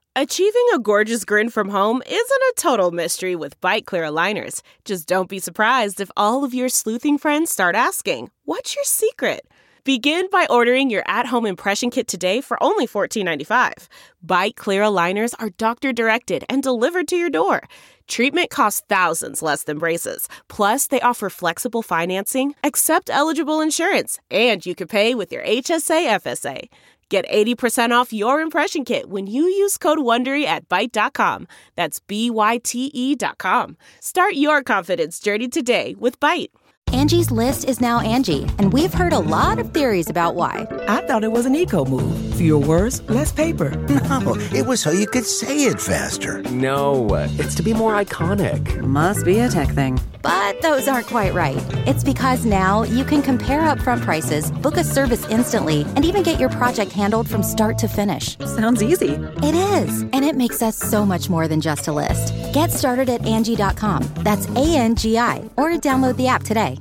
Achieving a gorgeous grin from home isn't a total mystery with Byte Clear aligners. Just don't be surprised if all of your sleuthing friends start asking, "What's your secret?" Begin by ordering your at-home impression kit today for only $14.95. Byte Clear aligners are doctor-directed and delivered to your door. Treatment costs thousands less than braces. Plus, they offer flexible financing, accept eligible insurance, and you can pay with your HSA FSA. Get 80% off your impression kit when you use code WONDERY at Byte.com. That's BYTE.com. Start your confidence journey today with Byte. Angie's List is now Angie, and we've heard a lot of theories about why. I thought it was an eco move. Fewer words, less paper. No, it was so you could say it faster. No, it's to be more iconic. Must be a tech thing. But those aren't quite right. It's because now you can compare upfront prices, book a service instantly, and even get your project handled from start to finish. Sounds easy. It is, and it makes us so much more than just a list. Get started at Angie.com. That's ANGI, or download the app today.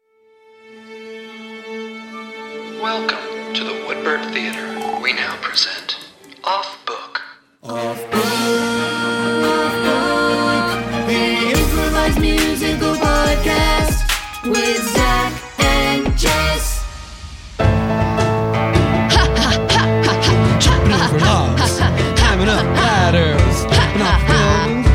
Welcome to the Woodbird Theater. We now present Off Book. Off Book, the improvised musical podcast with Zach and Jess. Jumping over logs, climbing up ladders, jumping off buildings.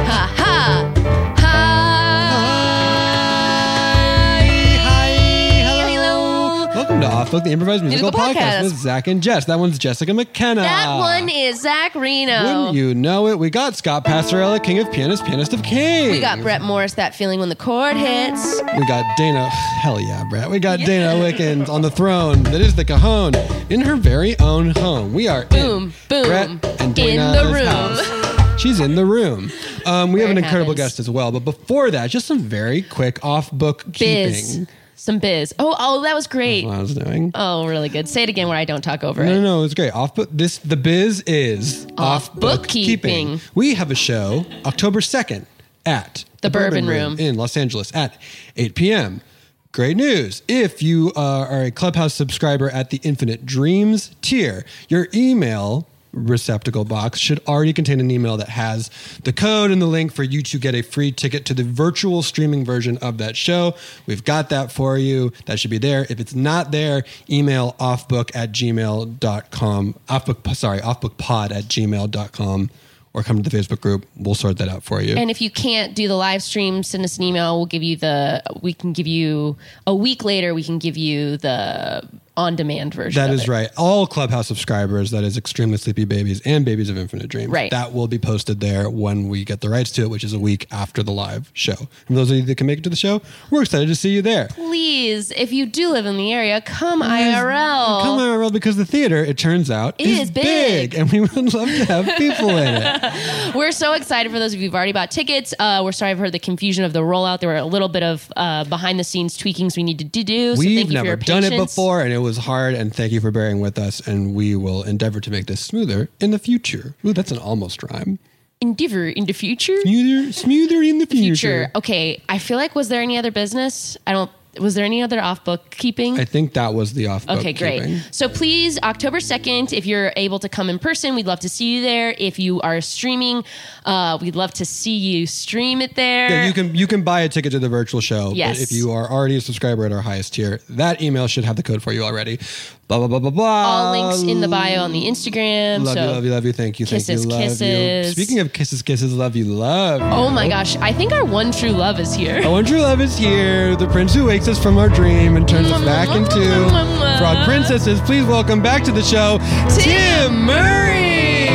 Welcome to Off Book, the improvised musical podcast with Zach and Jess. That one's Jessica McKenna. That one is Zach Reno. Wouldn't you know it? We got Scott Passarella, king of pianists, pianist of kings. We got Brett Morris, that feeling when the chord hits. We got Dana, hell yeah, Brett. We got Dana Wickens on the throne that is the Cajon in her very own home. We are in Brett and Dana's in the room. house. She's in the room. We have an incredible guest as well. But before that, just some very quick off-book keeping. Some biz. Oh, that was great. That's what I was doing. Oh, really good. Say it again where I don't talk over it. No, it was great. The biz is off-book keeping. We have a show October 2nd at the Bourbon Room in Los Angeles at 8 p.m. Great news. If you are a Clubhouse subscriber at the Infinite Dreams tier, your email receptacle box should already contain an email that has the code and the link for you to get a free ticket to the virtual streaming version of that show. We've got that for you. That should be there. If it's not there, email offbook@gmail.com, offbookpod@gmail.com, or come to the Facebook group. We'll sort that out for you. And if you can't do the live stream, send us an email. We can give you a week later, we can give you the on-demand version. That is right. All Clubhouse subscribers, that is Extremely Sleepy Babies and Babies of Infinite Dreams. Right. That will be posted there when we get the rights to it, which is a week after the live show. And those of you that can make it to the show, we're excited to see you there. Please, if you do live in the area, come IRL. Come IRL, because the theater, it turns out, is big. And we would love to have people in it. We're so excited for those of you who've already bought tickets. We're sorry for the confusion of the rollout. There were a little bit of behind-the-scenes tweakings we needed to do. So We've never done it before, and it was hard, and thank you for bearing with us, and we will endeavor to make this smoother in the future. Ooh, that's an almost rhyme. Endeavor in the future? Smoother in the future. Okay, I feel like, was there any other business? Was there any other off-book keeping? I think that was the off-book keeping. Okay, great. So please, October 2nd, if you're able to come in person, we'd love to see you there. If you are streaming, we'd love to see you stream it there. Yeah, you can buy a ticket to the virtual show. Yes. But if you are already a subscriber at our highest tier, that email should have the code for you already. Blah, blah, blah, blah, blah. All links in the bio on the Instagram. Love you. Thank you. Kisses, love kisses. you. Speaking of kisses, love you. Oh my gosh. I think our one true love is here. Our one true love is here. The prince who wakes us from our dream and turns us back into frog princesses. Please welcome back to the show, Tim Murray.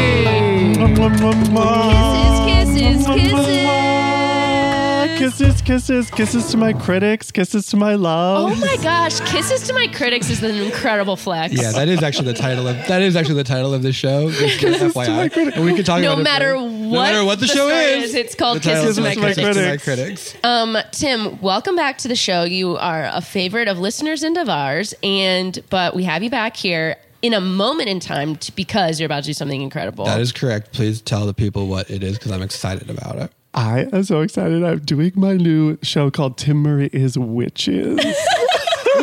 Kisses to my critics, kisses to my love. Oh my gosh, kisses to my critics is an incredible flex. Yeah, that is actually the title of this show. FYI. And we can talk about it. No matter what the show is, it's called Kisses to My Critics. Tim, welcome back to the show. You are a favorite of listeners and of ours, but we have you back here in a moment in time because you're about to do something incredible. That is correct. Please tell the people what it is, because I'm excited about it. I am so excited. I'm doing my new show called Tim Murray is Witches. We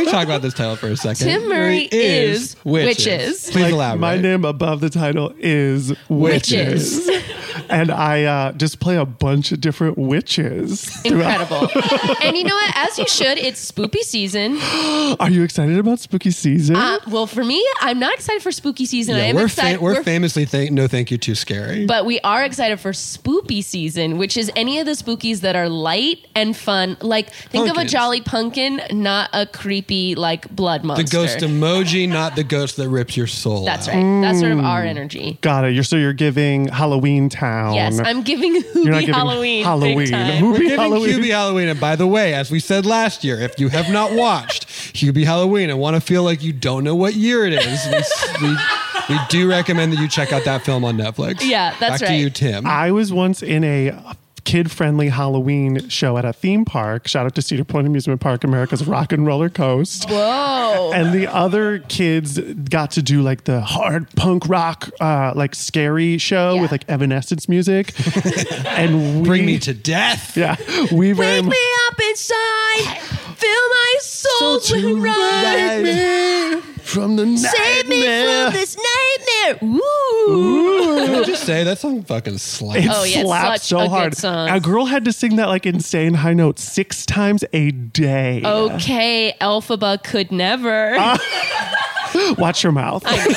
talk about this title for a second. Tim Murray is Witches. Please Like, elaborate. my name above the title is Witches. And I just play a bunch of different witches. Incredible. And you know what? As you should, it's spoopy season. Are you excited about spooky season? Well, for me, I'm not excited for spooky season. I Yeah, am we're excited. we're famously no thank you too scary. But we are excited for spoopy season, which is any of the spookies that are light and fun. Like, think of a Pumpkins. jolly pumpkin, not a creepy, like, blood monster. The ghost emoji, not the ghost that rips your soul That's out. right. That's sort of our energy. Got it. You're giving Halloween Town. Yes, I'm giving You're not Hoobie giving Halloween. Halloween. Big time. Hoobie We're giving Halloween. Hubie Halloween. And by the way, as we said last year, if you have not watched Hubie Halloween and want to feel like you don't know what year it is, we do recommend that you check out that film on Netflix. Yeah, that's Back to right. you, Tim. I was once in a kid-friendly Halloween show at a theme park. Shout out to Cedar Point Amusement Park, America's Rock and Roller Coast. Whoa. And the other kids got to do like the hard punk rock, like scary show Yeah. with like Evanescence music. And Bring me to death. Yeah, we very Wake me up inside. Fill my soul with right. from the Save me from this nightmare. Ooh. Can I just say that song fucking slaps? It Oh, yeah, slaps such so a good hard. song. A girl had to sing that like insane high note 6 times a day. Okay, Elphaba could never. Watch your mouth. 6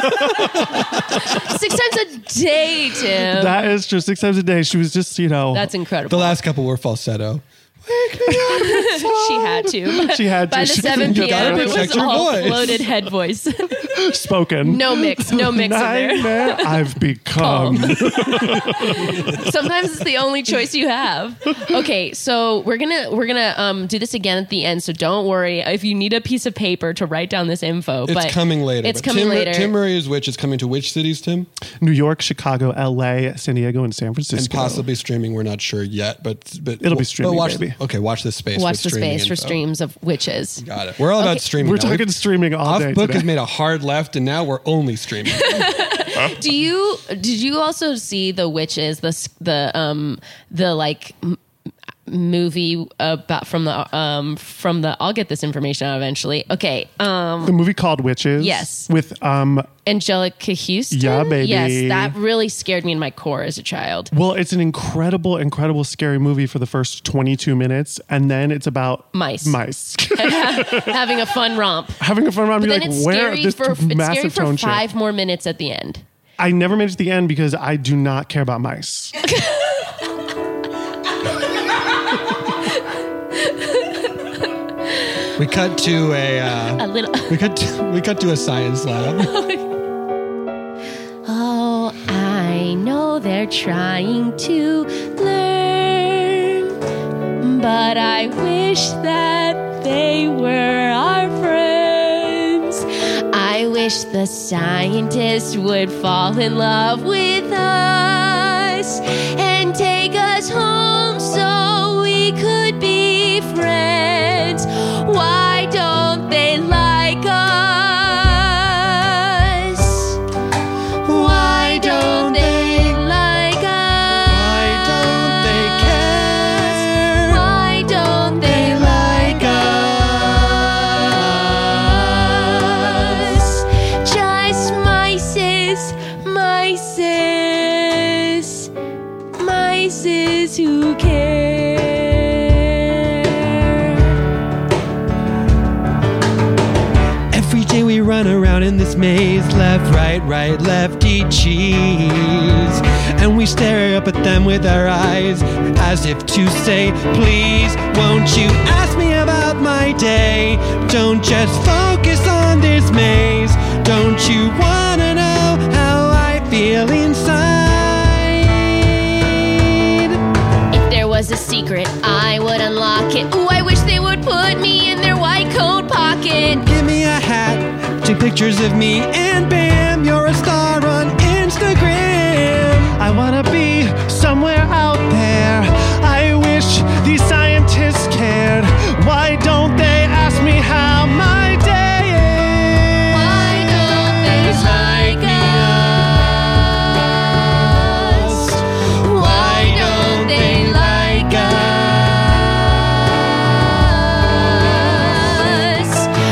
times a day, Tim. That is just 6 times a day. She was just, That's incredible. The last couple were falsetto. She had to. She had to. By the She 7 couldn't get p.m., out it of was Protect your all voice. floated head voice. spoken. No mix in there. Nightmare I've become. Sometimes it's the only choice you have. Okay, so we're gonna do this again at the end. So don't worry if you need a piece of paper to write down this info. It's but coming later. It's But coming later. Tim Murray's Witch is coming to which cities, Tim? New York, Chicago, LA, San Diego, and San Francisco. And possibly streaming. We're not sure yet, but It'll be streaming, Watch baby. watch this space. Watch for the streaming space for info. streams of witches. Got it. We're all about streaming. We're now. talking streaming all day Off Book today. has made a hard left, and now we're only streaming. Did you also see the witches? The like movie about from the I'll get this information out eventually. Okay. The movie called Witches. Yes. With Angelica Houston. Yeah, baby. Yes, that really scared me in my core as a child. Well, it's an incredible scary movie for the first 22 minutes, and then it's about Mice. Having a fun romp. Having a fun romp. But You're then like, it's where scary this for massive tone shift. 5 more minutes at the end. I never made it to the end because I do not care about mice. We cut to a little. We cut to a science lab. Oh, I know they're trying to learn, but I wish that they were our friends. I wish the scientists would fall in love with us and take us home so we could be friends. Why don't they like us? Why don't they like us? Why don't they care? Why don't they like us? Just mices who care. Every day we run around in this maze, left, right, lefty, cheese. And we stare up at them with our eyes, as if to say, please, won't you ask me about my day? Don't just focus on this maze. Don't you wanna know how I feel inside? If there was a secret, I would unlock it. Ooh, I wish they would put me in their white coat pocket. Give me a hat, take pictures of me, and bam, you're a star on Instagram. I wanna be somewhere out there. I wish these scientists cared. Why don't they ask me how my day is? Why don't they like us? Why don't they like us?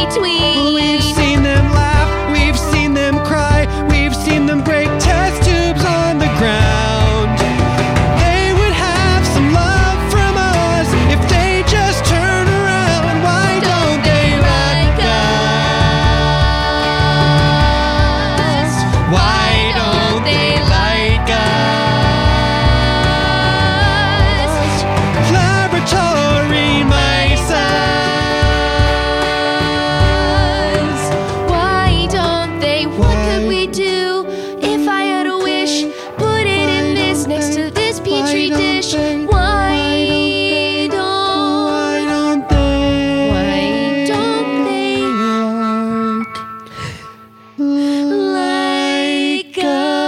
between. We've seen them laugh, we've seen them cry, we've seen them break test tubes on the ground. They would have some love from us if they just turn around. Why don't they like us? Why don't they like us? Laboratory mice. Why don't they? What could we do if I had a wish? Put it in this next to this petri dish. Why don't they like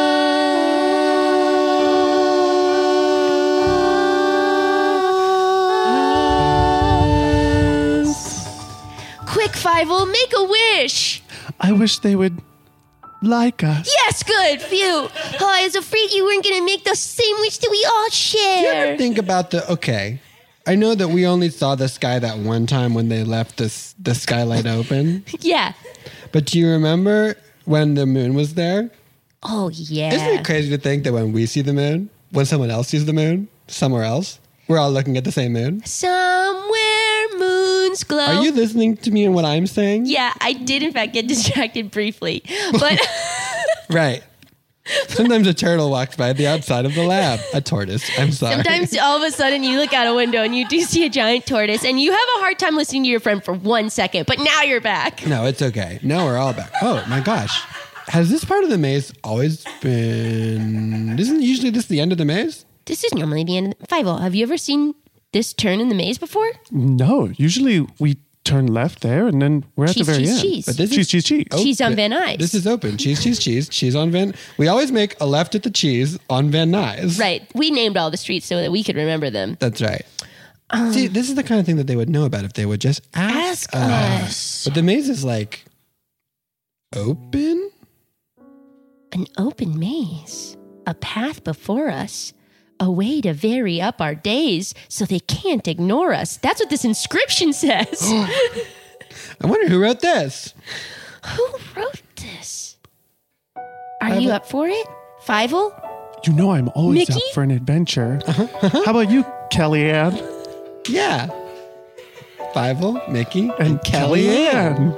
us? Quick, Fievel, make a wish. I wish they would like us. Yes, good. Phew. Oh, I was afraid you weren't going to make the same wish that we all You share. ever think about okay, I know that we only saw the sky that one time when they left the skylight open. Yeah. But do you remember when the moon was there? Oh, yeah. Isn't it crazy to think that when we see the moon, when someone else sees the moon, somewhere else, we're all looking at the same moon? Somewhere moons glow. Are you listening to me and what I'm saying? Yeah, I did in fact get distracted briefly. But Right. Sometimes a turtle walks by the outside of the lab. A tortoise. I'm sorry. sometimes all of a sudden you look out a window and you do see a giant tortoise and you have a hard time listening to your friend for 1 second, but now you're back. No, it's okay. Now we're all back. Oh my gosh. Has this part of the maze always been... Isn't usually this the end of the maze? This is normally the end. Fievel, have you ever seen this turn in the maze before? No, usually we turn left there and then we're at the Cheese, very cheese, end. cheese. But this Cheese, is cheese, cheese. Cheese on Van Nuys. This is open. Cheese, cheese, cheese. Cheese on Van... We always make a left at the cheese on Van Nuys. Right. We named all the streets so that we could remember them. That's right. See, this is the kind of thing that they would know about if they would just ask us. But the maze is like... open? An open maze. A path before us. A way to vary up our days so they can't ignore us. That's what this inscription says. I wonder who wrote this. Who wrote this? Are you up for it? Fievel? You know I'm always Mickey? up for an adventure. How about you, Kellyanne? Yeah. Fievel, Mickey, And Kellyanne.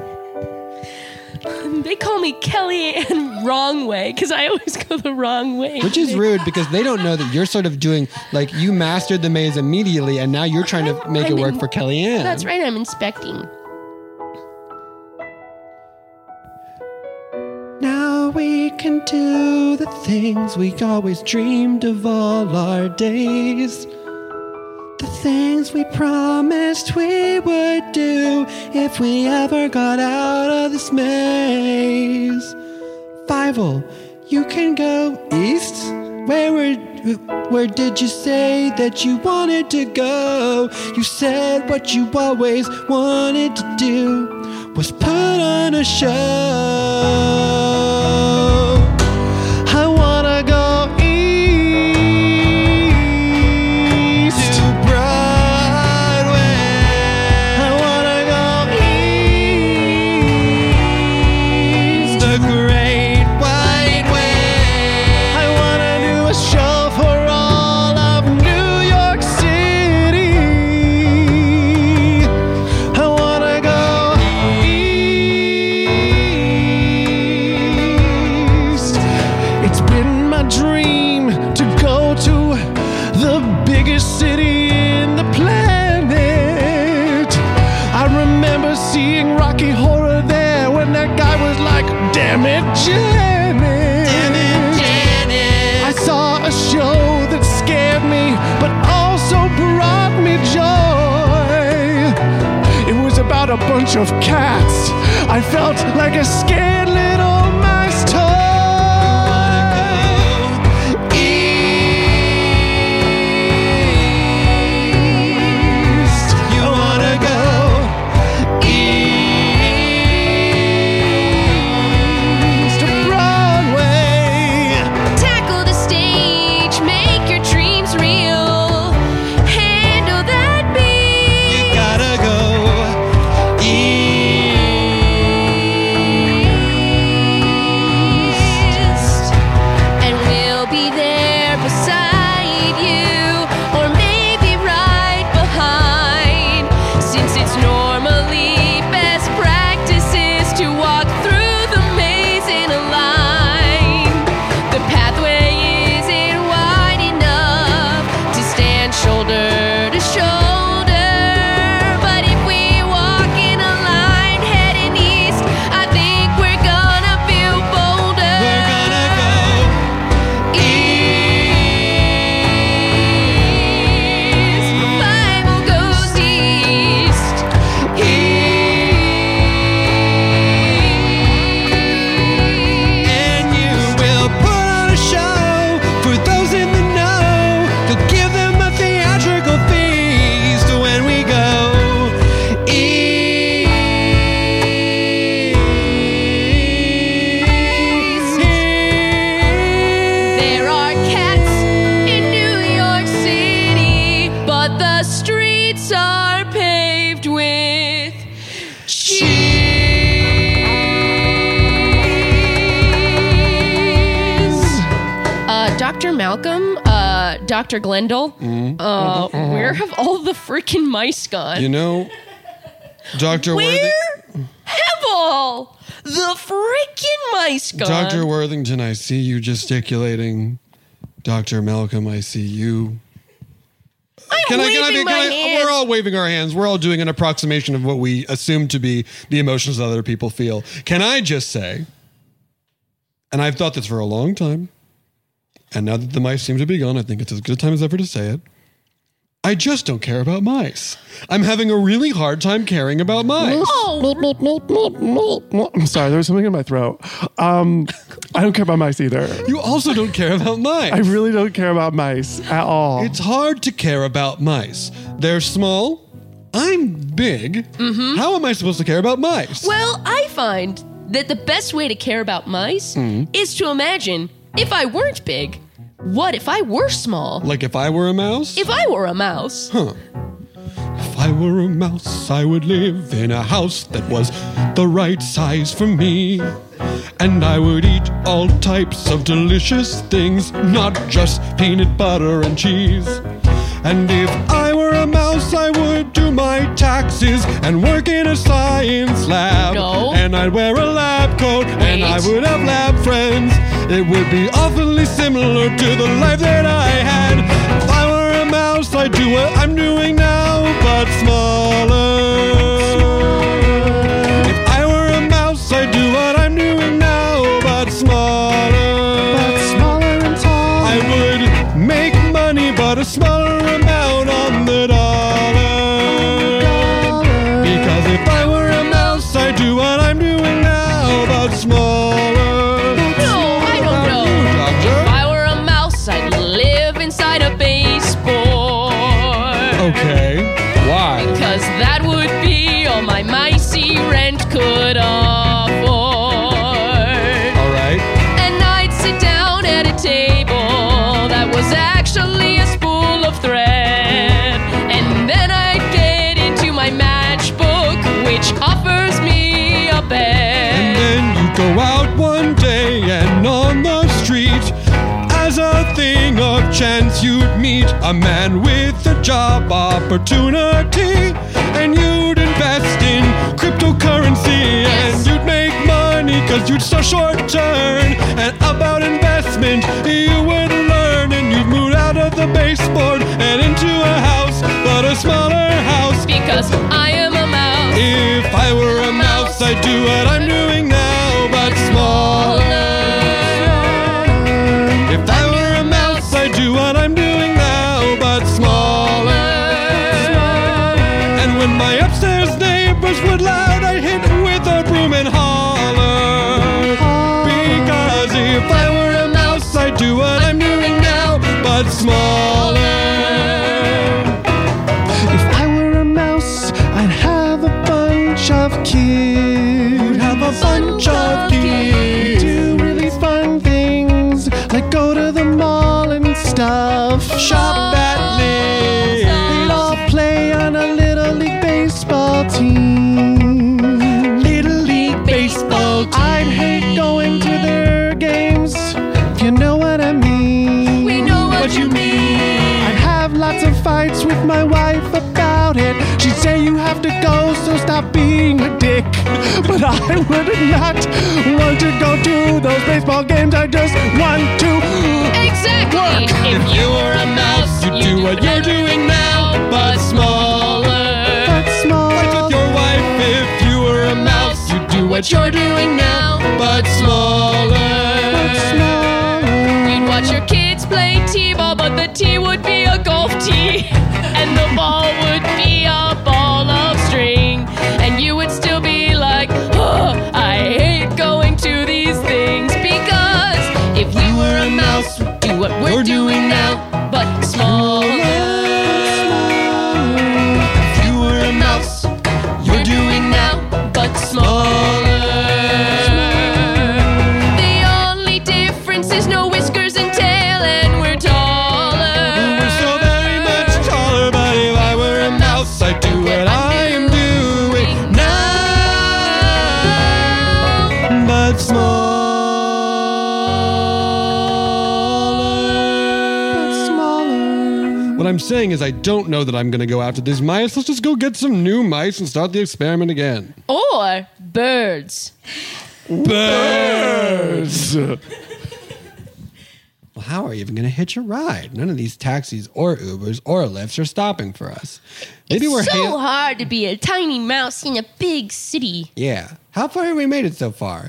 They call me Kellyanne wrong way because I always go the wrong way. Which is rude because they don't know that you're sort of doing, like, you mastered the maze immediately and now you're trying to make it work for Kellyanne. That's right, I'm inspecting. Now we can do the things we always dreamed of all our days. The things we promised we would do if we ever got out of this maze. Fievel, you can go east. Where did you say that you wanted to go? You said what you always wanted to do was put on a show. I wanna go east To Broadway. I wanna go east. The Great White Way. I wanna do a show for all of New York City. I wanna go east. It's been my dream to go to the biggest city in the planet. I remember seeing Rocky Horror there when that guy was like, damn it, Janet. I saw a show that scared me, but also brought me joy. It was about a bunch of cats. I felt like a scared little mice toy. East. You wanna go east to Broadway. Tackle the stage, make your dreams real. Handle that beat. You gotta go east. Dr. Malcolm, Dr. Glendale, where have all the freaking mice gone? You know, Dr. Where have all the freaking mice gone? Dr. Worthington, I see you gesticulating. Dr. Malcolm, I see you. We're all waving our hands. We're all doing an approximation of what we assume to be the emotions that other people feel. Can I just say, and I've thought this for a long time, and now that the mice seem to be gone, I think it's as good a time as ever to say it. I just don't care about mice. I'm having a really hard time caring about mice. I'm sorry, there was something in my throat. I don't care about mice either. You also don't care about mice. I really don't care about mice at all. It's hard to care about mice. They're small. I'm big. Mm-hmm. How am I supposed to care about mice? Well, I find that the best way to care about mice is to imagine if I weren't big, what if I were small? Like if I were a mouse? If I were a mouse. Huh. If I were a mouse, I would live in a house that was the right size for me. And I would eat all types of delicious things, not just peanut butter and cheese. And if I were a mouse, I would do my taxes and work in a science lab. No. And I'd wear a lab coat and I would have lab friends. It would be awfully similar to the life that I had. If I were a mouse, I'd do what I'm doing now, but smaller. If I were a mouse, I'd do what I'm doing now, but smaller. But smaller and tall. I would make money, but a smaller amount on the dollar. Because if I were a mouse, I'd do what I'm doing now, but smaller. Okay, why? Because that would be all my micey rent could afford. All right. And I'd sit down at a table that was actually a spool of thread. And then I'd get into my matchbook, which offers me a bed. And then you go out one day and on the street, as a thing of chance, you'd meet a man with a job opportunity, and you'd invest in cryptocurrency, and you'd make money because you'd so short turn. And about investment you would learn, and you'd move out of the baseboard and into a house, but a smaller house. Because I am a mouse. If I were a mouse, I'd do what I'm doing now, but smaller. If I were a mouse, I'd do what I'm doing now, but smaller. And when my upstairs neighbors would loud, I'd hit with a broom and holler. Because if I were a mouse, I'd do what I'm doing now, but smaller. If I were a mouse, I'd have a bunch of kids. You'd have a bunch of kids. Do really fun things, like go to the mall and stuff. Shop at Liz. They'd all play on a Little League baseball team. Little League baseball team. I'd hate going to their games, if you know what I mean. We know what you mean. I'd have lots of fights with my wife about it. She'd say you have to go, so stop being a dick. But I would not want to go to those baseball games. I just want to Exactly. work. If you were a mouse, you'd do what you're doing now, but smaller. But small. Fight with your wife. If you were a mouse, you'd do what you're doing now, but smaller. You'd watch your kids play t-ball, but the tee would be a golf tee, and the ball would be a ball of string, and you would still be like, oh, I hate going to these things. Because if you were a mouse, you'd do what we're doing now, but smaller. If you were a mouse, you're doing now, but smaller. The only difference is no whiskers and tail, and we're taller. we're so very much taller. But if I were a mouse, I'd do what I am doing now, but smaller. What I'm saying is I don't know that I'm going to go after these mice. Let's just go get some new mice and start the experiment again. Or birds. Birds! Well, how are you even going to hitch a ride? None of these taxis or Ubers or Lyfts are stopping for us. Maybe It's so hard to be a tiny mouse in a big city. Yeah. How far have we made it so far?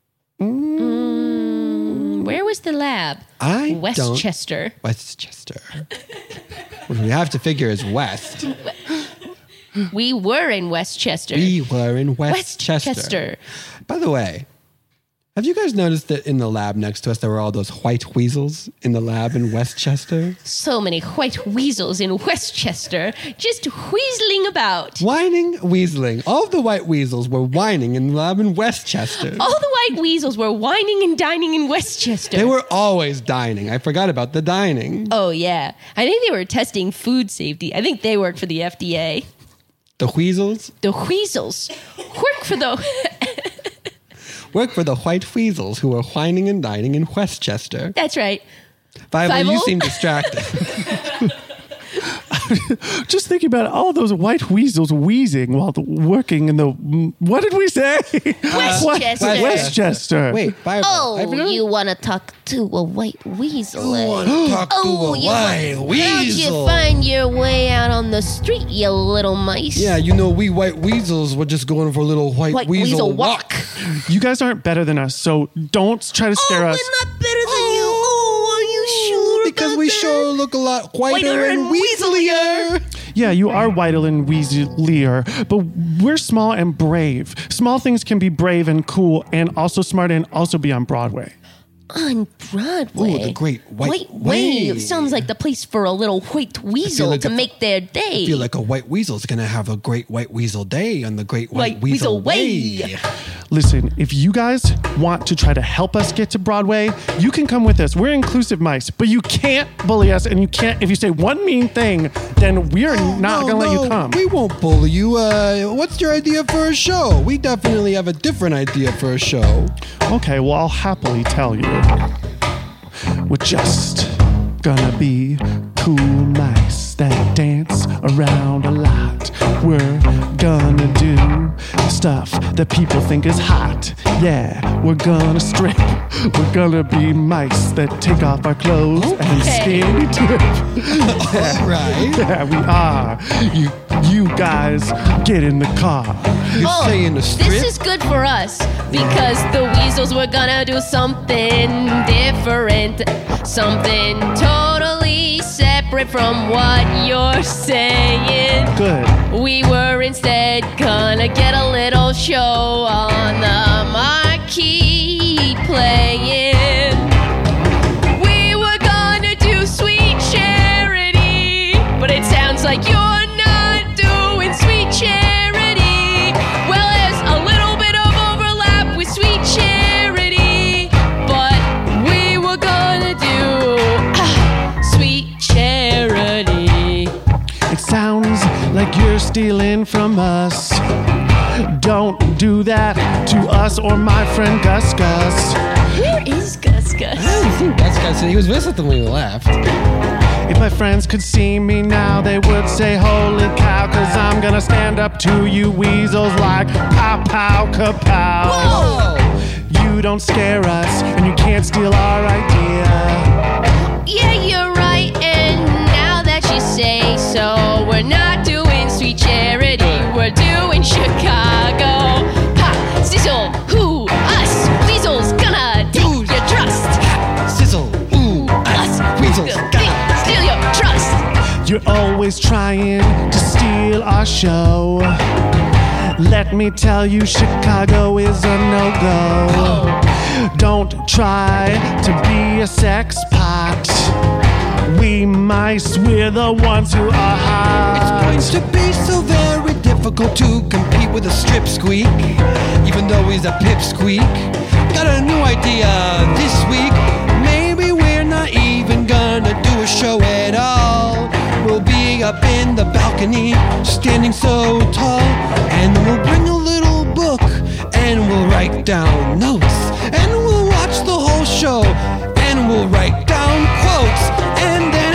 Where was the lab? Westchester. Westchester. What we have to figure is west. We were in Westchester. We were in Westchester. By the way, have you guys noticed that in the lab next to us there were all those white weasels in the lab in Westchester? So many white weasels in Westchester just weaseling about. Whining, weaseling. All of the white weasels were whining in the lab in Westchester. All the white weasels were whining and dining in Westchester. They were always dining. I forgot about the dining. Oh, yeah. I think they were testing food safety. I think they worked for the FDA. The weasels? The weasels work for the... Work for the white weasels who were whining and dining in Westchester. That's right. Bible, you seem distracted. Just thinking about all those white weasels wheezing while working in the... What did we say? Westchester. Westchester. Wait, Bible. Oh, you want to talk to a white weasel? You want to talk to a white How'd weasel? you find your way out on the street, you little mice? Yeah, you know, we white weasels were just going for a little white weasel walk. You guys aren't better than us, so don't try to scare us. We're not better than you. Oh, are you sure? Because we sure look a lot whiter and weaselier. Yeah, you are whiter and weaselier, but we're small and brave. Small things can be brave and cool and also smart and also be on Broadway. On Broadway? Oh, the great white wave. Sounds like the place for a little white weasel to make their day. I feel like a white weasel's going to have a great white weasel day on the great white weasel way. Listen, if you guys want to try to help us get to Broadway, you can come with us. We're inclusive mice, but you can't bully us, and you can't, if you say one mean thing, then we're not going to let you come. We won't bully you. What's your idea for a show? We definitely have a different idea for a show. Okay, well, I'll happily tell you. We're just gonna be cool mice that dance around a lot. We're gonna do stuff that people think is hot. Yeah, we're gonna strip. We're gonna be mice that take off our clothes and skinny dip. All right. Yeah, we are. You guys get in the car. You're saying the strip? This is good for us because the weasels were gonna do something different, something totally separate from what you're saying. Good. We were instead gonna get a little show on the marquee playing. We were gonna do sweet charity, but it sounds like you're not doing sweet charity. Well, there's a little bit of overlap with sweet charity, but we were gonna do sweet charity. It sounds like you're stealing from us. Don't do that to us or my friend Gus Gus. Where is Gus Gus? Gus Gus, he was visiting when we left. If my friends could see me now, they would say, holy cow, cause I'm gonna stand up to you weasels like pow pow kapow. Whoa! You don't scare us, and you can't steal our idea. Yeah, you're right, and now that you say so, we're not doing sweet charity, we're doing Chicago. Ha! Sizzle, who? Us! Weasels gonna take your trust. Sizzle, ooh, us, weasels, steal your trust. You're always trying to steal our show. Let me tell you, Chicago is a no-go. Don't try to be a sex pot. We mice, we're the ones who are hot. It's going to be so very difficult to compete with a strip squeak, even though he's a pipsqueak. Got a new idea this week. Maybe we're not even gonna do a show at all. We'll be up in the balcony, standing so tall, and we'll bring a little book, and we'll write down notes, and we'll watch the whole show, and we'll write down quotes, and then after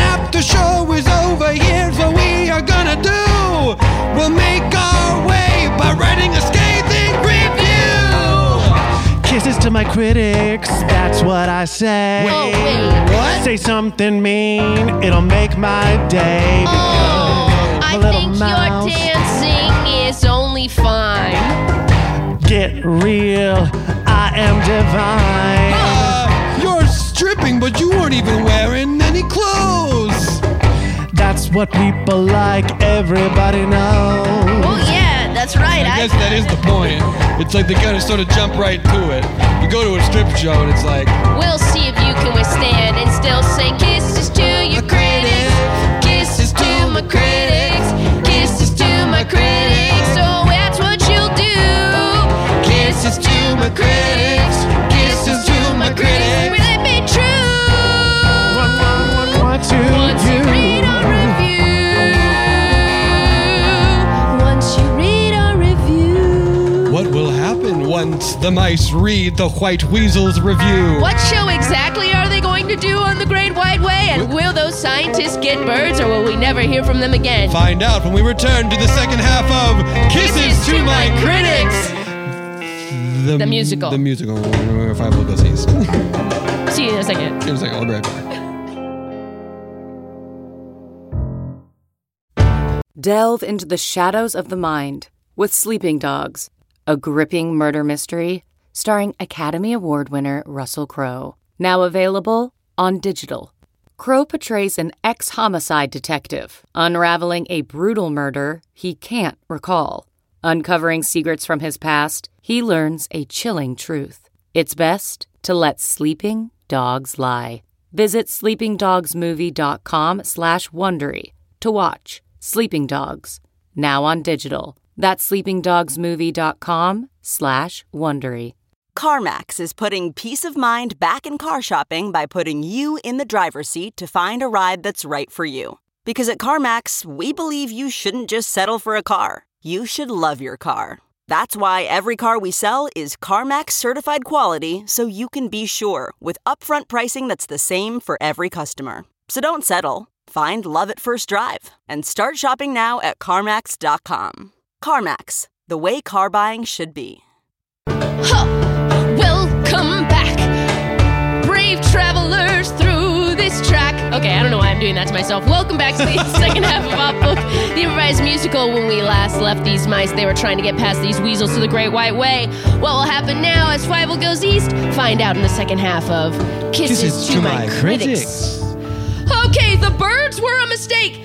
show is over. Here's what we are gonna do. We'll make our way by writing a scathing review. Kisses to my critics, that's what I say. Wait. What? Say something mean, it'll make my day. I think your dancing is only fine. Get real, I am divine. You're stripping, but you weren't even wearing any clothes. That's what people like, everybody knows. Oh yeah, that's right. I guess that is the point. It's like they gotta sort of jump right to it. You go to a strip show and it's like, We'll see if you can withstand and still say kisses to your critics. Kisses to my critics. Kisses to my critics. So that's what you'll do. Kisses to my critics. Kisses to my critics. Will it be true? What to Once you read our review. Once you read our review. what will happen once the mice read the White Weasel's review? What show exactly are they going to do on the Great White Way? And will those scientists get birds, or will we never hear from them again? Find out when we return to the second half of Kisses to My Critics. The musical. The musical. Five will go see. See you in a second. In a second, I'll be right back. Delve into the shadows of the mind with Sleeping Dogs, a gripping murder mystery starring Academy Award winner Russell Crowe. Now available on digital. Crowe portrays an ex-homicide detective, unraveling a brutal murder he can't recall. Uncovering secrets from his past, he learns a chilling truth. It's best to let sleeping dogs lie. Visit sleepingdogsmovie.com/Wondery to watch Sleeping Dogs, now on digital. That's sleepingdogsmovie.com/Wondery. CarMax is putting peace of mind back in car shopping by putting you in the driver's seat to find a ride that's right for you. Because at CarMax, we believe you shouldn't just settle for a car. You should love your car. That's why every car we sell is CarMax certified quality, so you can be sure with upfront pricing that's the same for every customer. So don't settle. Find love at first drive and start shopping now at CarMax.com. CarMax, the way car buying should be. Welcome back, brave travelers through this track. Okay, I don't know why I'm doing that to myself. Welcome back to the second half of our book, the improvised musical. When we last left these mice, they were trying to get past these weasels to the Great White Way. What will happen now as Fievel goes east? Find out in the second half of Kisses to My Critics. Okay, the birds were a mistake.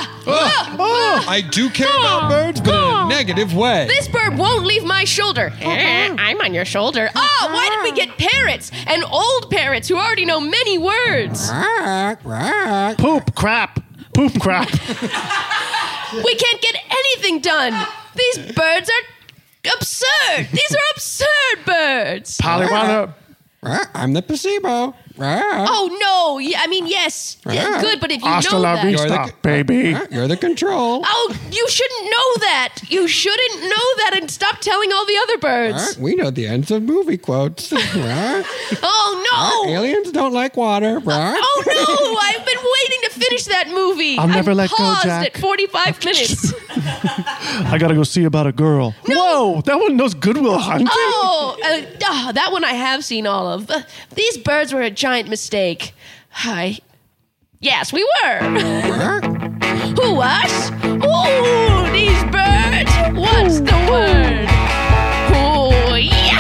I do care about birds, but in a negative way. This bird won't leave my shoulder. I'm on your shoulder. Oh, why did we get parrots? And old parrots who already know many words. Poop crap. Poop crap. We can't get anything done. These birds are absurd. These are absurd birds. Pollywalla. I'm the placebo. Oh, no. I mean, yes. Good, but if you Hasta know la that... vista, baby. You're the control. Oh, you shouldn't know that. You shouldn't know that and stop telling all the other birds. We know the ends of movie quotes. Oh, no. Aliens don't like water. Oh, no. I've been waiting to finish that movie. I'll never let go, paused Jack. at 45 minutes. I gotta go see about a girl. No. Whoa, that one knows Goodwill Hunting. That one I have seen all of. These birds were a giant mistake. Yes, we were. Who, us? Ooh, these birds. What's the word? Oh, yeah.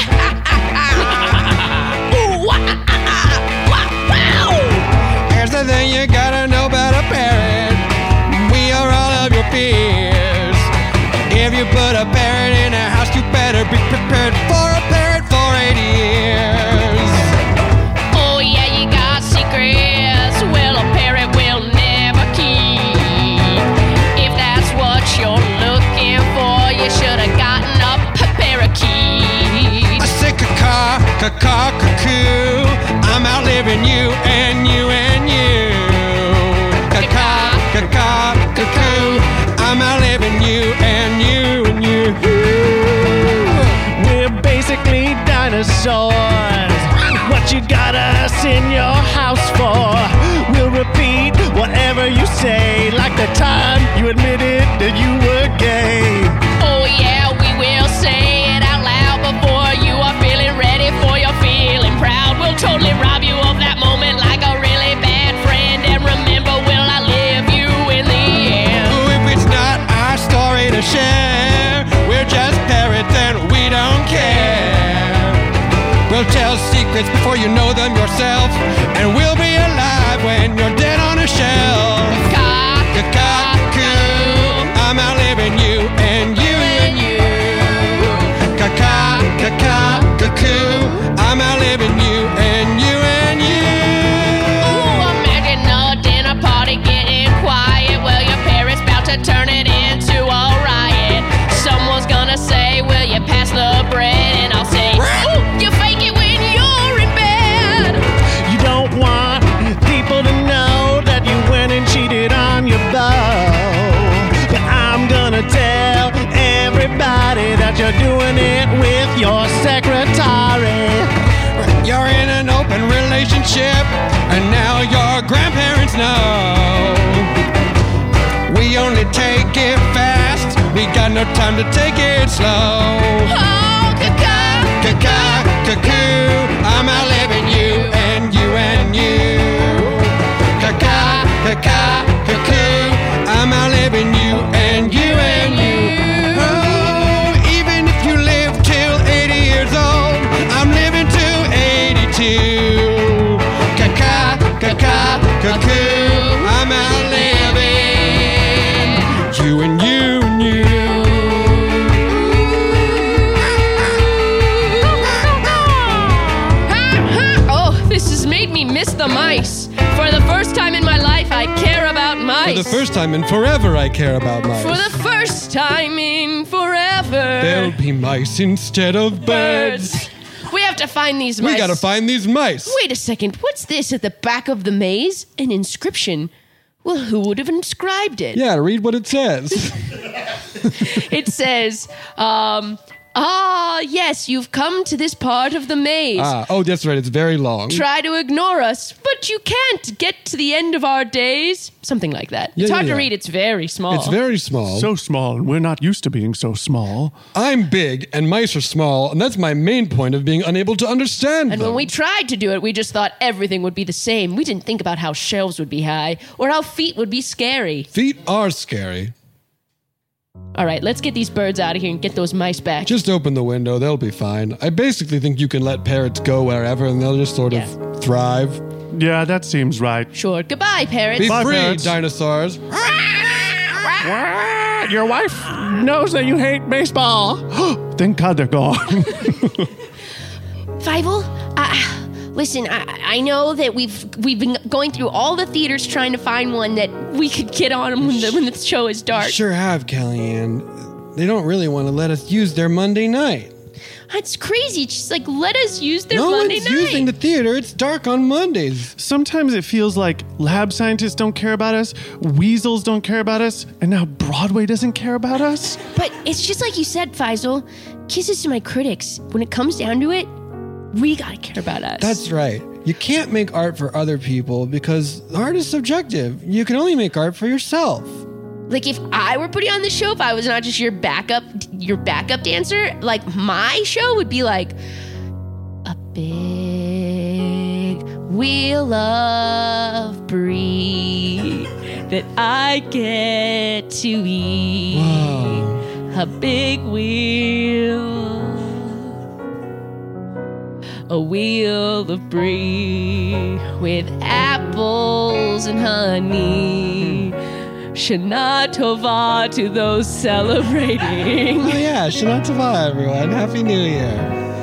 Ooh, wow. Here's the thing you gotta know about a parrot. We are all of your peers. If you put a parrot in a house, you better be prepared for a parrot for 8 years. Oh, yeah, you got secrets. Well, a parrot will never keep. If that's what you're looking for, you should have gotten a parakeet. I say caw, cuckoo. I'm outliving you and you and you. Caw, cuckoo. I'm outliving you and you and you. We're basically dinosaurs. what you got us in your house for. We'll repeat whatever you say, like the time you admitted that you were gay. Oh yeah, we will say it out loud before you are feeling ready for your feeling proud. We'll totally rob you of that moment like a really bad friend. And remember, will I live you in the end? Oh, if it's not our story to share, we're just parrots and we don't care. We'll tell secrets before you know them yourself, and we'll be alive when you're dead on a shelf. Cock-a-coo, I'm outliving you and you and you. Cock-a-coo, I'm outliving you and you and you. Ooh, imagine a dinner party getting quiet. Well, your parents about to turn it into a riot. Someone's gonna say, will you pass the bread? And I'll say, ooh, you fake it when you're in bed. You don't want people to know that you went and cheated on your beau. But I'm gonna tell everybody that you're doing it with your secretary. You're in an open relationship, and now your grandparents know. We only take it fast, we got no time to take it slow. Oh, Cock-a-coo, I'm outliving you and you and you. Cock-a-coo, I'm outliving you and you and you. Oh, even if you live till 80 years old, I'm living to 82. Cock-a-coo, I'm outliving you and you and you. Oh, this has made me miss the mice. For the first time in my life, I care about mice. For the first time in forever, I care about mice. For the first time in forever. There'll be mice instead of birds. We have to find these mice. We gotta find these mice. Wait a second. What's this at the back of the maze? An inscription. Well, who would have inscribed it? Yeah, read what it says. It says, yes, you've come to this part of the maze. Oh, that's right. It's very long. Try to ignore us, but you can't get to the end of our days. Something like that. It's hard to read. It's very small. It's very small. So small, and we're not used to being so small. I'm big, and mice are small, and that's my main point of being unable to understand And them. when we tried to do it, we just thought everything would be the same. We didn't think about how shelves would be high or how feet would be scary. Feet are scary. All right, let's get these birds out of here and get those mice back. Just open the window. They'll be fine. I basically think you can let parrots go wherever, and they'll just sort of thrive. Yeah, that seems right. Sure. Goodbye, parrots. Be Bye, free, parrots. dinosaurs. Your wife knows that you hate baseball. Thank God they're gone. Fievel, listen, I know that we've been going through all the theaters trying to find one that we could get on when the show is dark. Sure have, Kellyanne. They don't really want to let us use their Monday night. That's crazy. Just like let us use their No Monday one's night. using the theater. It's dark on Mondays. Sometimes it feels like lab scientists don't care about us, weasels don't care about us, and now Broadway doesn't care about us. But it's just like you said, Faisal. Kisses to my critics. When it comes down to it, we gotta care about us. That's right. You can't make art for other people because art is subjective. You can only make art for yourself. Like if I were putting on the show, if I was not just your backup dancer, like my show would be like a big wheel of brie that I get to eat. Whoa. A big wheel. A wheel of brie with apples and honey. Shana Tova to those celebrating. Oh yeah, Shana Tova, everyone. Happy New Year.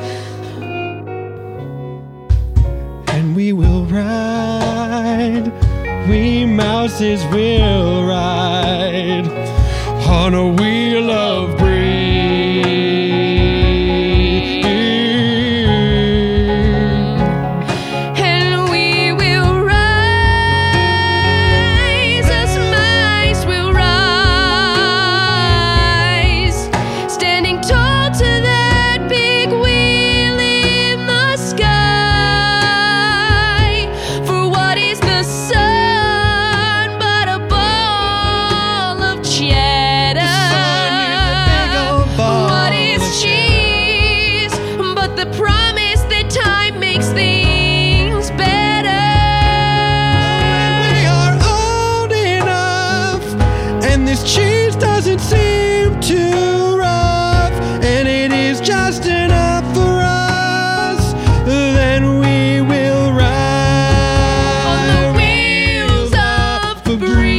And we will ride, we mouses will ride on a wheel of brie. makes things better. We are old enough, and this cheese doesn't seem too rough, and it is just enough for us. Then we will ride On the wheels of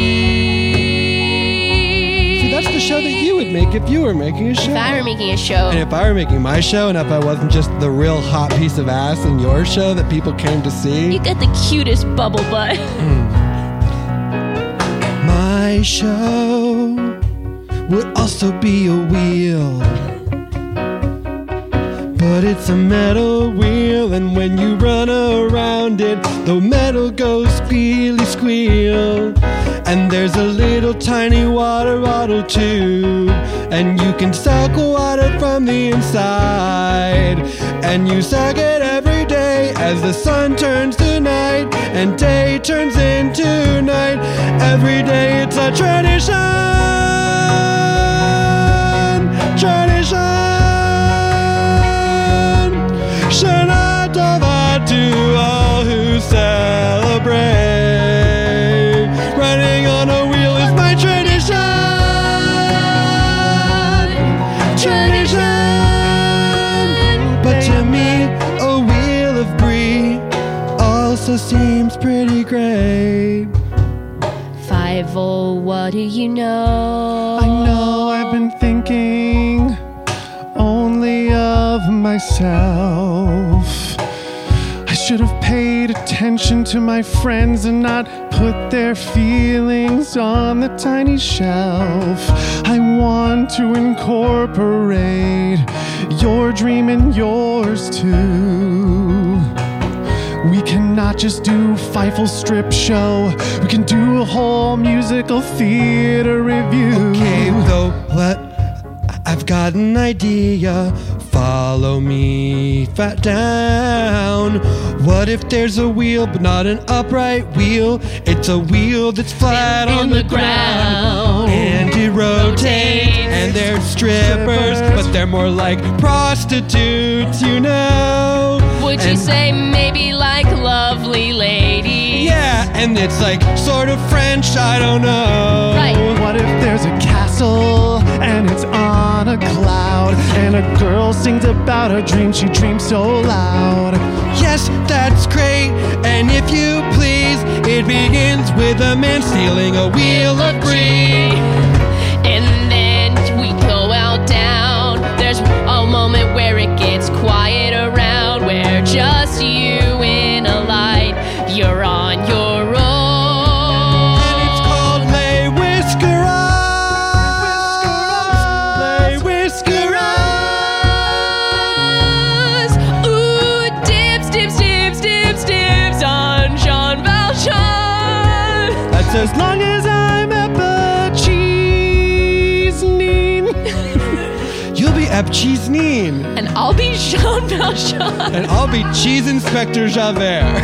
Brie. See, that's the show that you would make if you were making a show. If I were making a show. And if I were making my show, and if I wasn't just the real hot piece of ass in your show that people came to see. You got the cutest bubble butt. My show would also be a wheel, but it's a metal wheel, and when you run around it, the metal goes squealy squeal. And there's a little tiny water bottle tube, and you can suck water from the inside, and you suck it every day as the sun turns to night and day turns into night. Every day it's a tradition, tradition. Shana Tova to all who celebrate. Running on a wheel is my tradition. Tradition. But to me, a wheel of Brie also seems pretty great. 5-0, what do you know? I know I've been thinking only of myself. I should have paid attention to my friends and not put their feelings on the tiny shelf. I want to incorporate your dream and yours too. We cannot just do Feifel strip show. We can do a whole musical theater review. Okay, though, I've got an idea. Follow me fat down. What if there's a wheel but not an upright wheel? It's a wheel that's flat on the ground, and it rotates, and they're strippers, but they're more like prostitutes, you know. Would you say maybe like lovely ladies? Yeah, and it's like sort of French, I don't know. Right. What if there's a castle and it's on a cloud, and a girl sings about her dream, she dreams so loud? Yes, that's great, and if you please, it begins with a man stealing a wheel of Brie. And then we go out down. There's a moment where it gets quiet around, where just you in a light, you're on your own. And it's called Les Whiskerers. Les Whiskerers. Ooh, dibs, dibs, dibs, dibs, dibs on Jean Valjean. That's as long as I'm Epcheesneen. You'll be Epcheesneen. And I'll be Jean Valjean. And I'll be Cheese Inspector Javert.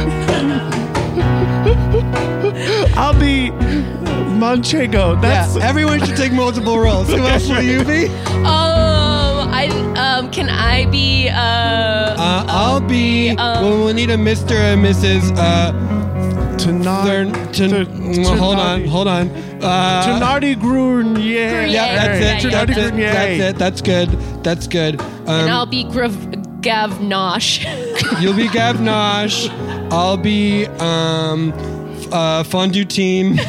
I'll be Manchego. That's everyone should take multiple roles. Who else will you be? Can I be I'll be we'll need a Mr. and Mrs. Hold on. Thenardier Grunier. Yeah, that's good. That's good. and I'll be Gavnosh. You'll be Gavnosh. I'll be Fondue Team.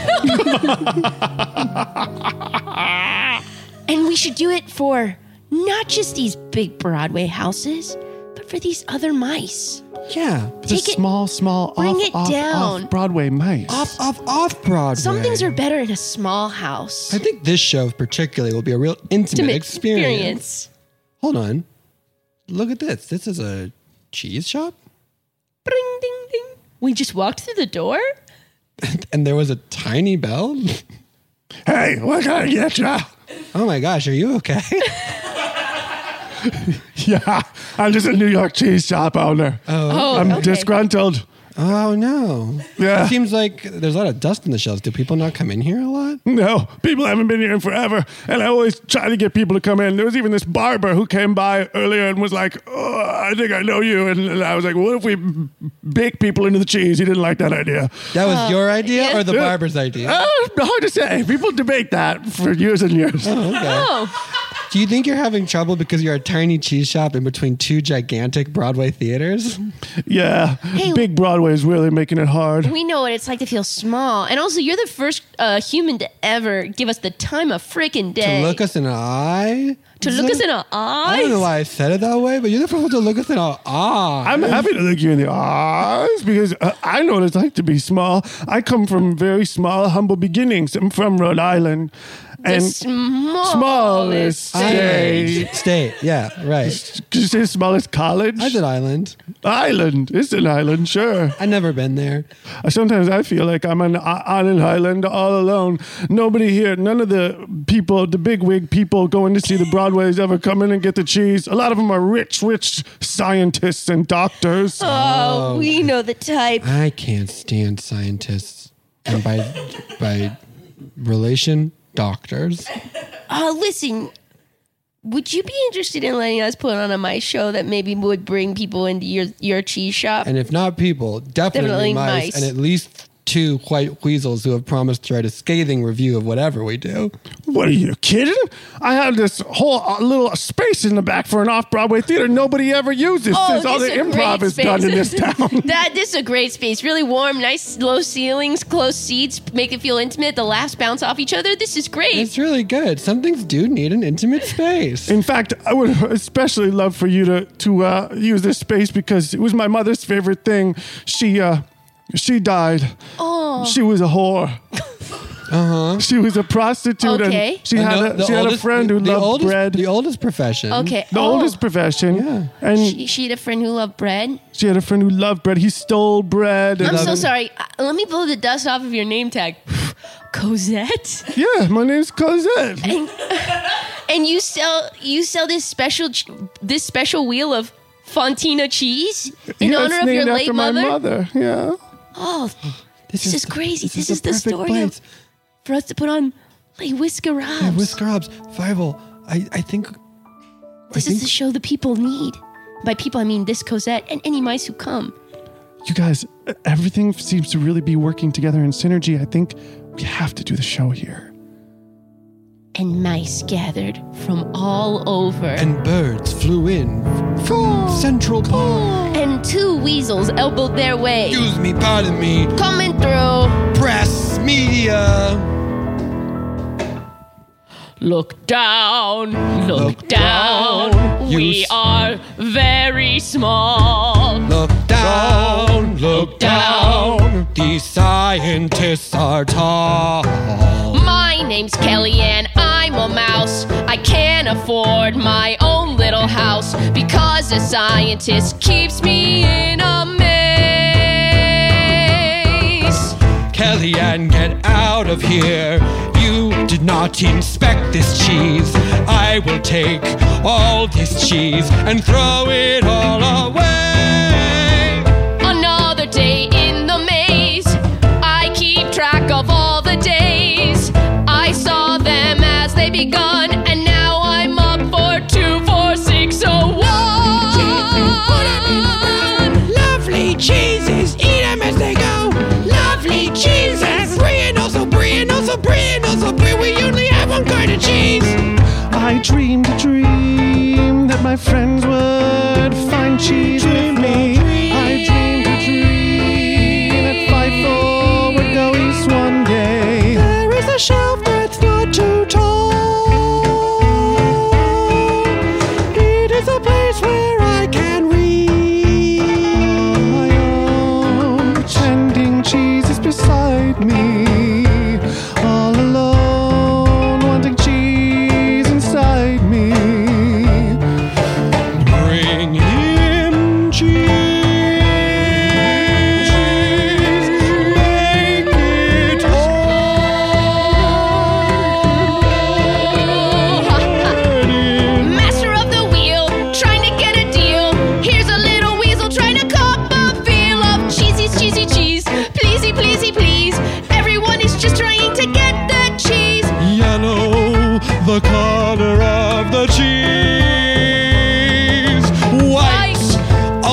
And we should do it for not just these big Broadway houses, but for these other mice. Yeah, Take it, small, bring it down. off Broadway mice. Off Broadway. Some things are better in a small house. I think this show particularly will be a real intimate experience. Hold on. Look at this. This is a cheese shop? Bring, ding, ding. We just walked through the door? And there was a tiny bell? Hey, what can I get you? Oh my gosh, are you okay? Yeah, I'm just a New York cheese shop owner. Oh, I'm okay. disgruntled. Oh, no. Yeah. It seems like there's a lot of dust in the shelves. Do people not come in here a lot? No, people haven't been here in forever. And I always try to get people to come in. There was even this barber who came by earlier and was like, oh, I think I know you. And I was like, what if we bake people into the cheese? He didn't like that idea. That was your idea or the barber's idea? Hard to say. People debate that for years and years. Oh, okay. Oh. Do you think you're having trouble because you're a tiny cheese shop in between two gigantic Broadway theaters? Yeah. Big Broadway is really making it hard. We know what it's like to feel small. And also, you're the first human to ever give us the time of freaking day. To look us in the eye? To look us in the eyes? I don't know why I said it that way, but you're the first one to look us in our eyes. I'm happy to look you in the eyes because I know what it's like to be small. I come from very small, humble beginnings. I'm from Rhode Island. And smallest state. Yeah, right. Did you say smallest college? I said island. Island. It's an island, sure. I've never been there. Sometimes I feel like I'm on an island all alone. Nobody here, none of the people, the bigwig people going to see the Broadways ever come in and get the cheese. A lot of them are rich scientists and doctors. Oh, we know the type. I can't stand scientists. And by relation, doctors. Listen, would you be interested in letting us put on my show that maybe would bring people into your cheese shop? And if not people, definitely mice. And at least 2 white weasels who have promised to write a scathing review of whatever we do. What are you kidding? I have this whole little space in the back for an off-Broadway theater nobody ever uses since all the improv is done in this town. This is a great space. Really warm, nice low ceilings, close seats, make it feel intimate. The laughs bounce off each other. This is great. It's really good. Some things do need an intimate space. In fact, I would especially love for you to use this space because it was my mother's favorite thing. She died. Oh. She was a whore. She was a prostitute. Okay. And she had a friend who loved bread. The oldest profession. Okay. The oldest profession. Yeah. And she had a friend who loved bread? She had a friend who loved bread. He stole bread. I'm so sorry. Let me blow the dust off of your name tag. Cosette? Yeah, my name's Cosette. And you sell this special wheel of Fontina cheese in honor of your late after mother? my mother. Yeah. Oh, this is crazy. This is the perfect story place. for us to put on like Whisker Hobbs. Yeah, Whisker Hobbs. Fievel, I think... This is the show the people need. By people, I mean this Cosette and any mice who come. You guys, everything seems to really be working together in synergy. I think we have to do the show here. And mice gathered from all over. And birds flew in from Central Park. And 2 weasels elbowed their way. Excuse me, pardon me. Coming through. Press media. Look down, look down. We are very small. Look down, look down. These scientists are tall. My name's Kellyanne, I'm a mouse. I can't afford my own little house because a scientist keeps me in a maze. Kellyanne, get out of here. You did not inspect this cheese. I will take all this cheese and throw it all away. Another day in the maze. I keep track of all the days. I saw them as they begun, and now I'm up for 24601. Lovely cheeses, eat them as they go. Lovely cheeses, brie and also brie and also brie and also brie. We only have one kind of cheese. I dreamed a dream that my friends would find cheese with me. I dreamed a dream that Fievel would go east one day. There is a shelf that's not too tall. It is a place where I can read on my own. Pretending cheese is beside me. All alone, wanting cheese inside me.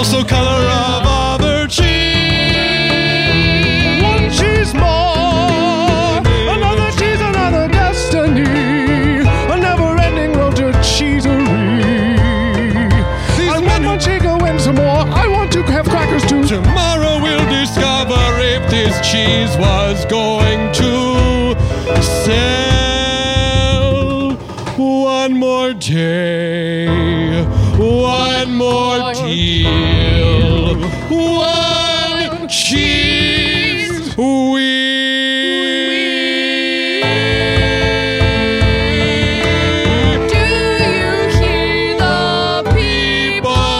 also color of other cheese. One cheese more, another cheese, another destiny, a never-ending road to cheesery. I want my Chico and some more. I want to have crackers too. Tomorrow we'll discover if this cheese was going to sell. One more day, one more deal, one cheese wheel. Do you hear the people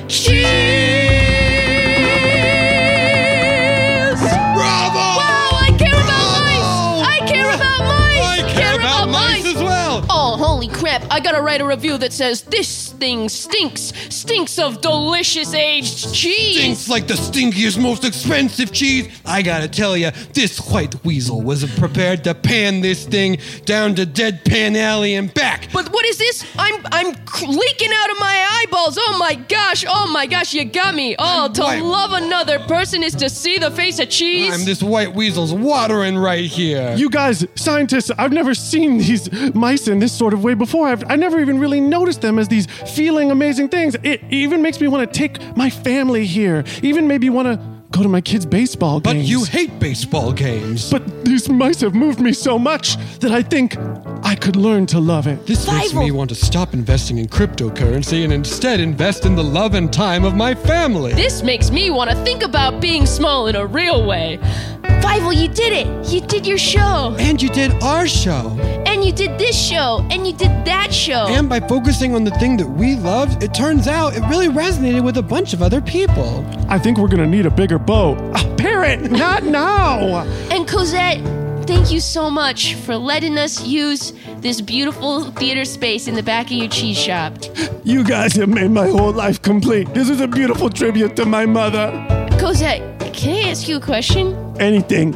cheers? Bravo! Wow, I care about mice! I care about mice! I care about mice as well. Oh, holy crap. I gotta write a review that says, this thing stinks. Stinks of delicious aged cheese. Stinks like the stinkiest, most expensive cheese. I gotta tell you, this white weasel was prepared to pan this thing down to Deadpan Alley and back. But what is this? I'm leaking out of my eyeballs. Oh my gosh, you got me. Oh, to love another person is to see the face of cheese. This white weasel's watering right here. You guys, scientists, I've never seen these mice in this sort of way before. I never even really noticed them as these feeling amazing things. It even makes me want to take my family here. Even maybe want to go to my kids' baseball games. But you hate baseball games. But these mice have moved me so much that I think I could learn to love it. This makes me want to stop investing in cryptocurrency and instead invest in the love and time of my family. This makes me want to think about being small in a real way. Fievel, you did it. You did your show. And you did our show. And you did this show. And you did that show. And by focusing on the thing that we loved, it turns out it really resonated with a bunch of other people. I think we're going to need a bigger boat. Parrot, not now. And Cosette, thank you so much for letting us use this beautiful theater space in the back of your cheese shop. You guys have made my whole life complete. This is a beautiful tribute to my mother. Cosette, can I ask you a question? Anything.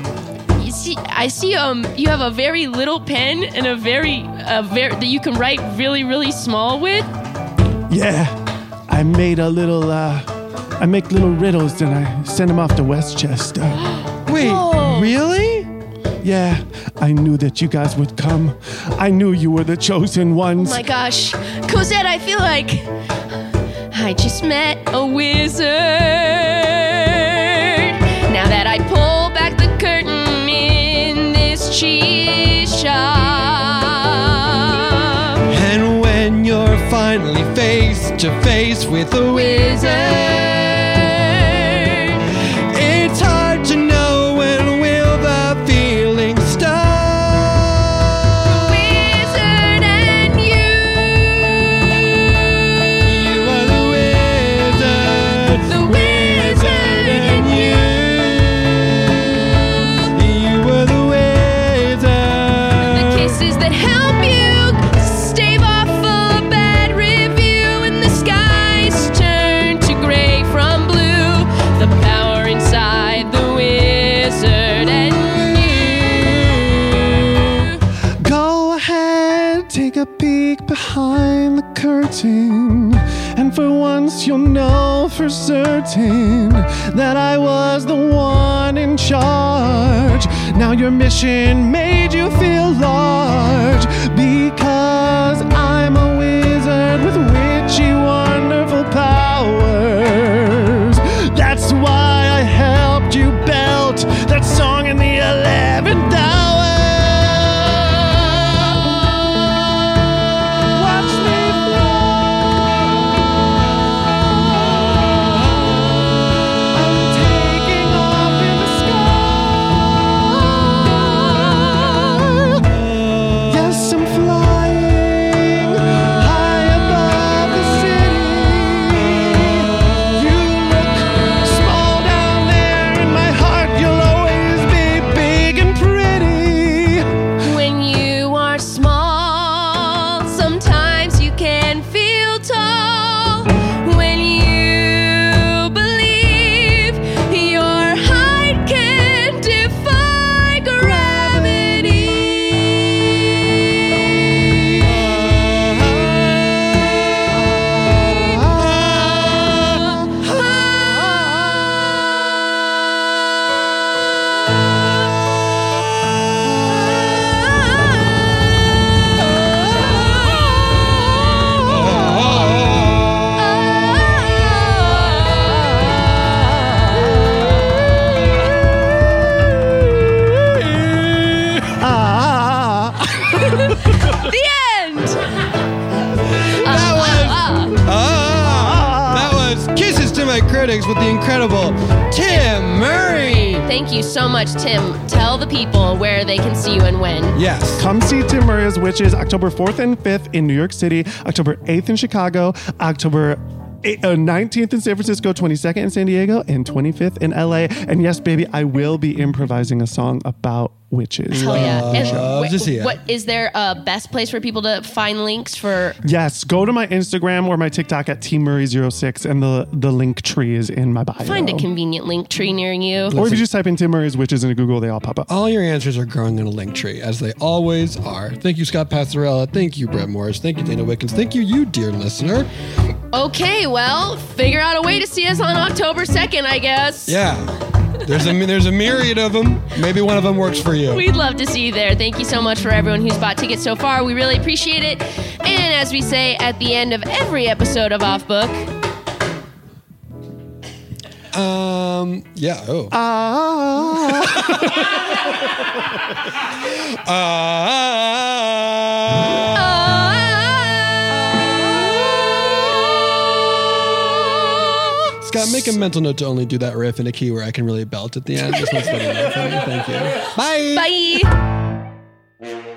I see you have a very little pen and a very that you can write really, really small with. Yeah, I made a little I make little riddles and I send them off to Westchester. Wait, really? Yeah, I knew that you guys would come. I knew you were the chosen ones. Oh my gosh. Cosette, I feel like I just met a wizard. Now that I pull back the curtain in this cheese shop. And when you're finally face to face with a wizard, it's hard to know when will the feeling start. The wizard and you. You are the wizard. The wizard and you. You are the wizard. The kisses that help you stave off a bad review, and the skies turn to gray from blue. The power inside the wizard and you. Go ahead, take a peek behind the curtain. And for once you'll know for certain that I was the one in charge. Now your mission made you feel large, because I'm a wizard with witchy wonderful powers. That's why I helped you belt that song in the 11th hour. Watch me fly. I'm taking off in the sky. Yes, I'm flying high above the city. Dynamite Critics with the incredible Tim Murray. Thank you so much, Tim. Tell the people where they can see you and when. Yes. Come see Tim Murray's Witches October 4th and 5th in New York City, October 8th in Chicago, October 19th in San Francisco, 22nd in San Diego, and 25th in LA. And yes, baby, I will be improvising a song about witches. Hell yeah. Love to see it. What is there a best place for people to find links for? Yes, go to my Instagram or my TikTok at TMurray06, and the link tree is in my bio. Find a convenient link tree near you. Or if you just type in Tim Murray's Witches into Google, they all pop up. All your answers are growing in a link tree, as they always are. Thank you, Scott Passarella. Thank you, Brett Morris. Thank you, Dana Wickens. Thank you, dear listener. Okay, well, figure out a way to see us on October 2nd, I guess. Yeah. There's a myriad of them. Maybe one of them works for you. We'd love to see you there. Thank you so much for everyone who's bought tickets so far. We really appreciate it. And as we say at the end of every episode of Off Book, yeah. Oh. Scott, make a mental note to only do that riff in a key where I can really belt at the end. This one's funny enough for me. Thank you. Bye. Bye.